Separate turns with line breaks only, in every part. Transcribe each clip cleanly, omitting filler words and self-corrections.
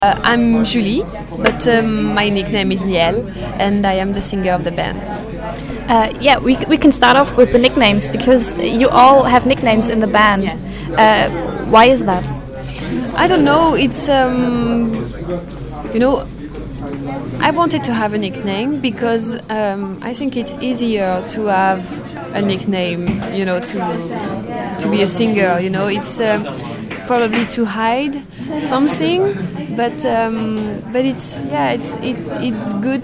I'm Julie, but my nickname is Niel, and I am the singer of the band.
Yeah, we can start off with the nicknames because you all have nicknames in the band.
Yes.
Why is that?
I don't know. It's I wanted to have a nickname because I think it's easier to have a nickname. To be a singer. It's probably to hide something, but it's good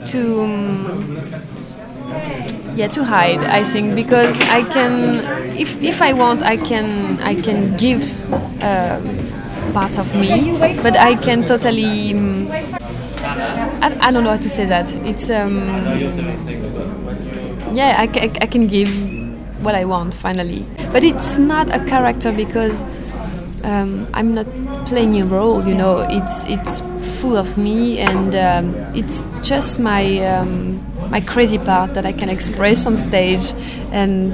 to hide, I think, because I can, if I want, I can give parts of me, but I can totally I don't know how to say that. It's I can give what I want finally, but it's not a character because I'm not playing a role. It's full of me, and it's just my crazy part that I can express on stage, and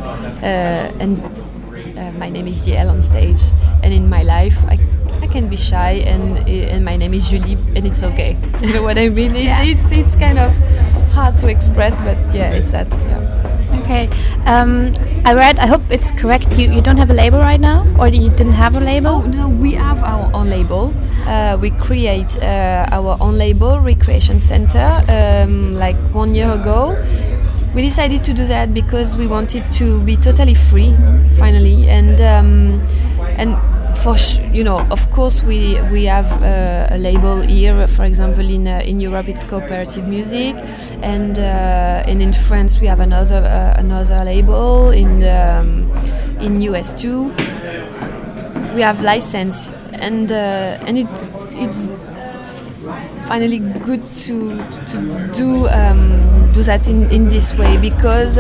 my name is Yael on stage, and in my life I can be shy, and my name is Julie, and it's okay. You know what I mean? It's kind of hard to express, but yeah, it's that. Yeah.
Okay. I read, I hope it's correct, you don't have a label right now, or you didn't have a label?
Oh, no, we have our own label. We create our own label, Recreation Center, like 1 year ago. We decided to do that because we wanted to be totally free, finally, and of course we have a label here. For example, in Europe it's Cooperative Music, and in France we have another label. In US too, we have license, and it's finally good to do that in this way, because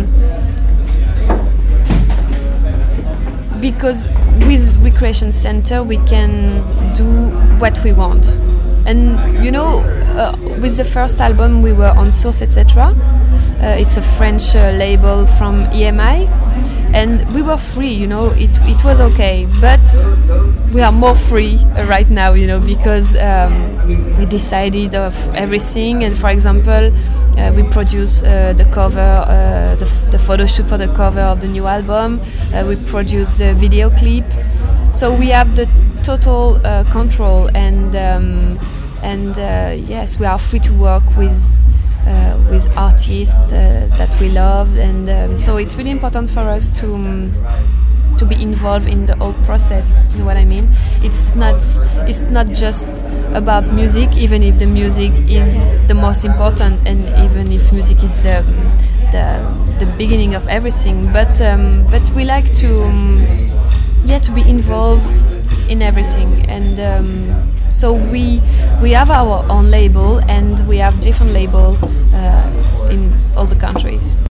with Recreation Center we can do what we want. And with the first album we were on Source, etc. It's a French label from EMI, and we were free. It was okay, but we are more free right now, because we decided of everything. And for example, we produce the cover, the photo shoot for the cover of the new album. We produce the video clip, so we have the total control, and yes, we are free to work with artists that we love, and so it's really important for us to be involved in the whole process. You know what I mean? It's not just about music, even if the music is the most important, and even if music is the beginning of everything. But we like to be involved in everything, and so we have our own label, and we have different labels in all the countries.